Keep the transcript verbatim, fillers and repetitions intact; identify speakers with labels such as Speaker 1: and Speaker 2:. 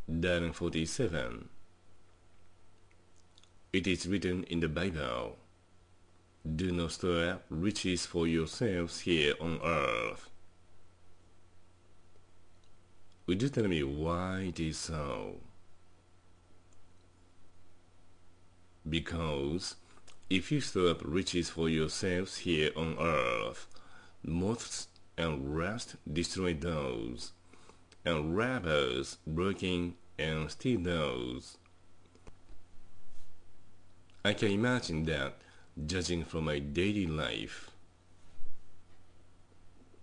Speaker 1: Dialogue forty-seven. It is written in the Bible, "Do not store up riches for yourselves here on earth." Would you tell me why it is so? Because if you store up riches for yourselves here on earth, moths and rust destroy those, and robbers break in and steal those. I can imagine that, judging from my daily life.